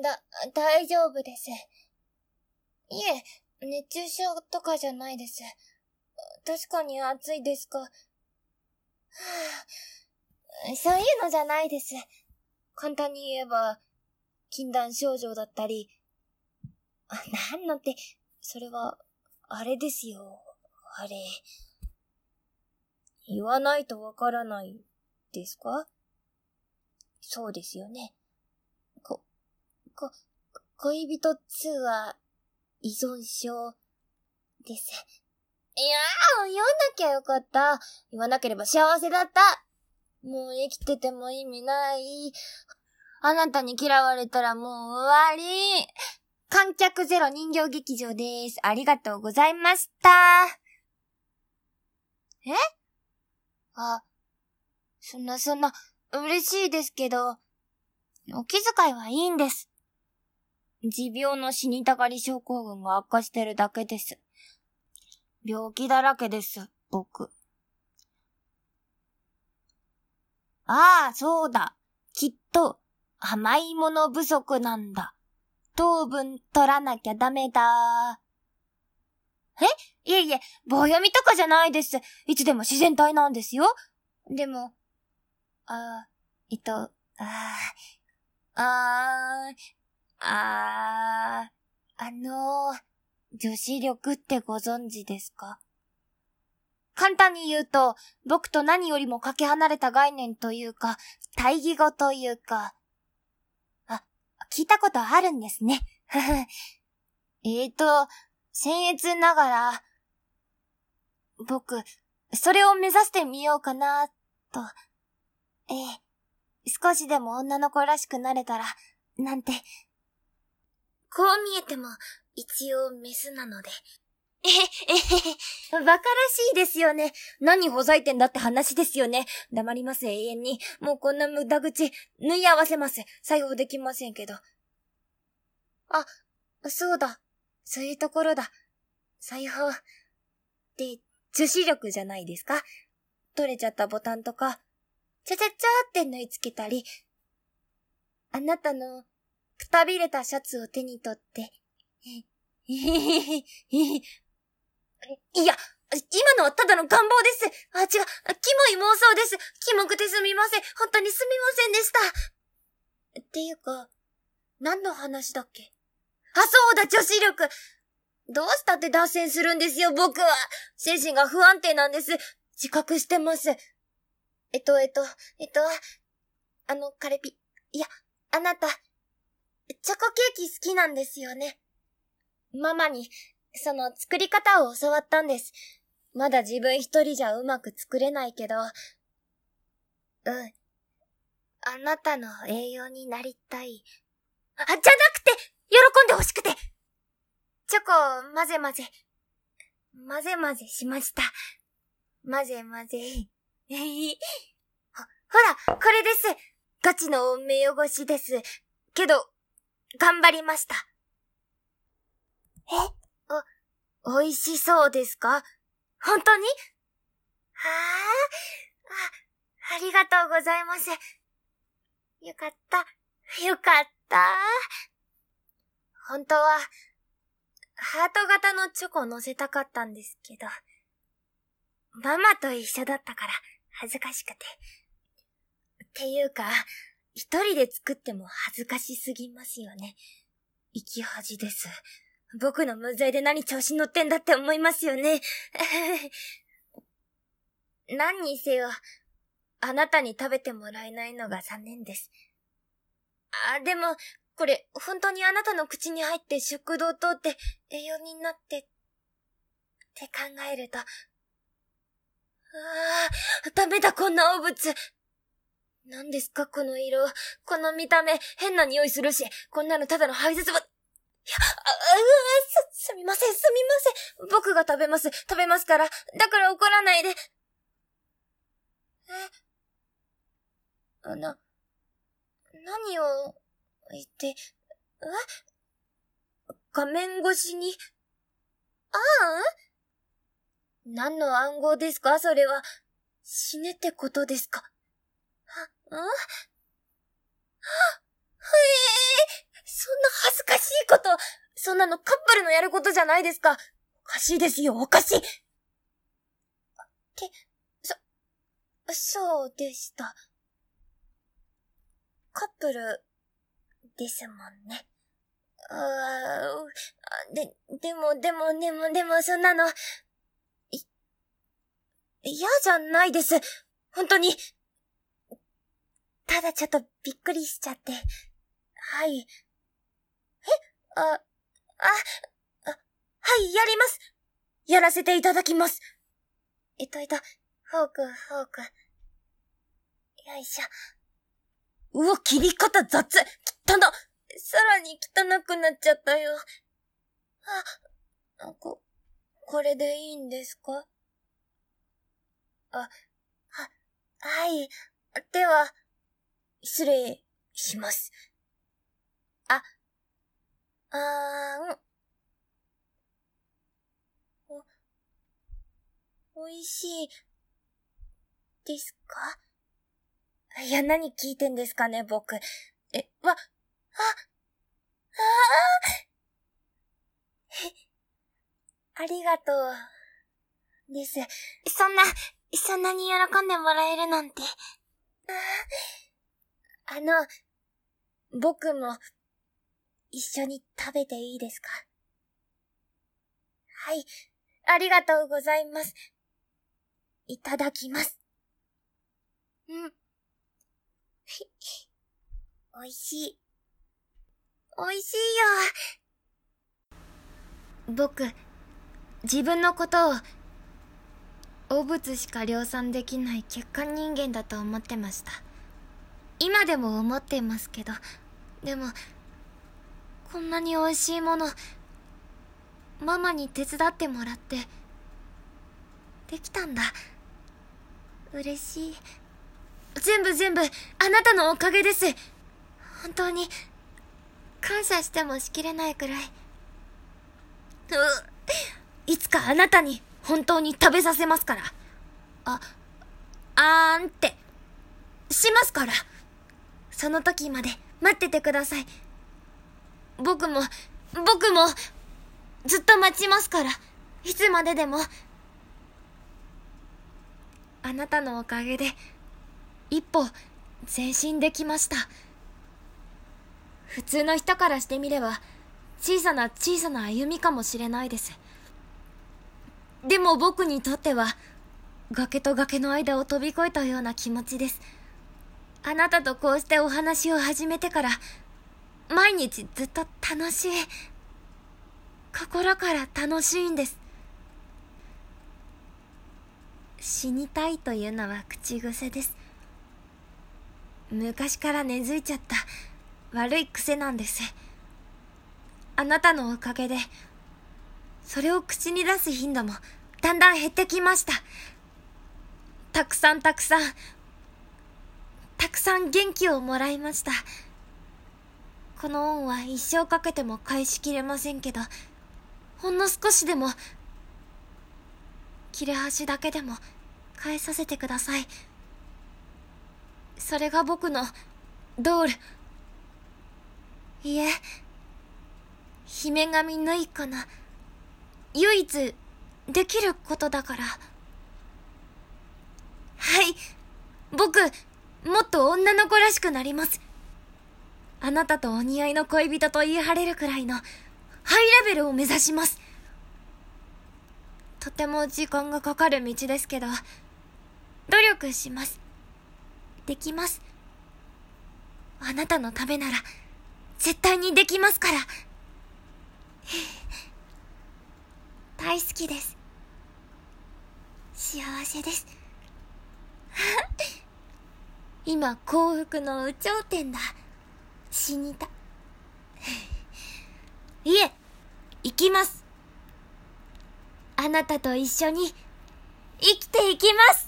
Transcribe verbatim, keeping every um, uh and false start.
だ、大丈夫です。いえ、熱中症とかじゃないです。確かに暑いですか。はぁ、そういうのじゃないです。簡単に言えば、禁断症状だったり、なんなんて、それは、あれですよ、あれ。言わないとわからないですか？そうですよね。こ、こ、恋人通話依存症です。いやー、言わなきゃよかった。言わなければ幸せだった。もう生きてても意味ない。あなたに嫌われたらもう終わり。観客ゼロ人形劇場です。ありがとうございました。え？あ、そんなそんな、嬉しいですけど、お気遣いはいいんです。持病の死にたがり症候群が悪化してるだけです。病気だらけです、僕。ああ、そうだ。きっと、甘いもの不足なんだ。糖分取らなきゃダメだ。え？いえいえ、棒読みとかじゃないです。いつでも自然体なんですよ。でも、あー、えっと、あー、あー、あー、あのー、女子力ってご存知ですか？簡単に言うと、僕と何よりもかけ離れた概念というか、対義語というか、あ、聞いたことあるんですね。えーと、僭越ながら、僕、それを目指してみようかな、と。ええ、少しでも女の子らしくなれたら、なんて。こう見えても、一応メスなので。えへ、えへへ、バカらしいですよね。何ほざいてんだって話ですよね。黙ります、永遠に。もうこんな無駄口、縫い合わせます。裁縫できませんけど。あ、そうだ。そういうところだ。裁縫。で、女子力じゃないですか？取れちゃったボタンとか、ちゃちゃちゃって縫い付けたり、あなたのくたびれたシャツを手に取って、いや、今のはただの願望です。あ、違う、キモい妄想です。キモくてすみません。本当にすみませんでした。っていうか、何の話だっけ？あ、そうだ、女子力。どうしたって脱線するんですよ、僕は。精神が不安定なんです。自覚してます。えっと、えっと、えっと、あの、カレピ。いや、あなた、チョコケーキ好きなんですよね。ママに、その作り方を教わったんです。まだ自分一人じゃうまく作れないけど、うん。あなたの栄養になりたい。あ、じゃなくて、喜んでほしくて。チョコを混ぜ混ぜ。混ぜ混ぜしました。混ぜ混ぜ。ほ、ほら、これです。ガチの目汚しです。けど、頑張りました。え？お、美味しそうですか？本当に？はあ、あ、ありがとうございます。よかった。よかった。本当は、ハート型のチョコ乗せたかったんですけど、ママと一緒だったから恥ずかしくて。っていうか、一人で作っても恥ずかしすぎますよね。生き恥です。僕の無罪で何調子乗ってんだって思いますよね。何にせよ、あなたに食べてもらえないのが残念です。あ、でも、これ、本当にあなたの口に入って食道通って栄養になって、って考えると、ああ、ダメだこんな汚物。何ですかこの色、この見た目、変な匂いするし、こんなのただの排泄物。いや、あ、あ、す、すみません、すみません。僕が食べます、食べますから、だから怒らないで。え、あの、何を言って、え？画面越しに、ああ？何の暗号ですかそれは。死ねってことですか？は、ん？は、へえそんな恥ずかしいこと、そんなのカップルのやることじゃないですか。おかしいですよ、おかしい。って、そ、そうでした。カップル、ですもんね。ああ、で、でも、でも、でも、でも、そんなの、い、嫌じゃないです。本当に。ただちょっとびっくりしちゃって。はい。えあ、あ、あ、はい、やります。やらせていただきます。えっと、えっと、フォーク、フォーク。よいしょ。うわ、切り方雑。汚な。さらに汚くなっちゃったよ。あ、こ、これでいいんですか？あ、は、はい。では、失礼します。あ、あーん。お、おいしい、ですか？いや、何聞いてんですかね、僕。え、わ、あ、ああ、ありがとう、です。そんな、そんなに喜んでもらえるなんて。あの、僕も、一緒に食べていいですか？はい、ありがとうございます。いただきます。うん。おいしい。おいしいよ。僕、自分のことを、汚物しか量産できない欠陥人間だと思ってました。今でも思ってますけど、でも、こんなに美味しいもの、ママに手伝ってもらって、できたんだ。嬉しい。全部全部、あなたのおかげです。本当に、感謝してもしきれないくらい。う、いつかあなたに本当に食べさせますから。あ、あーんって、しますから。その時まで待っててください。僕も、僕も、ずっと待ちますから。いつまででも。あなたのおかげで、一歩、前進できました。普通の人からしてみれば、小さな小さな歩みかもしれないです。でも僕にとっては、崖と崖の間を飛び越えたような気持ちです。あなたとこうしてお話を始めてから、毎日ずっと楽しい。心から楽しいんです。死にたいというのは口癖です。昔から根付いちゃった悪い癖なんです。あなたのおかげで、それを口に出す頻度もだんだん減ってきました。たくさんたくさん、たくさん元気をもらいました。この恩は一生かけても返しきれませんけど、ほんの少しでも、切れ端だけでも返させてください。それが僕のドール。いえ、姫神ぬいかな。唯一できることだから。はい、僕、もっと女の子らしくなります。あなたとお似合いの恋人と言い張れるくらいのハイレベルを目指します。とても時間がかかる道ですけど、努力します。できます。あなたのためなら、絶対にできますから。大好きです。幸せです。今、幸福の有頂天だ。死にた。いえ、生きます。あなたと一緒に生きていきます。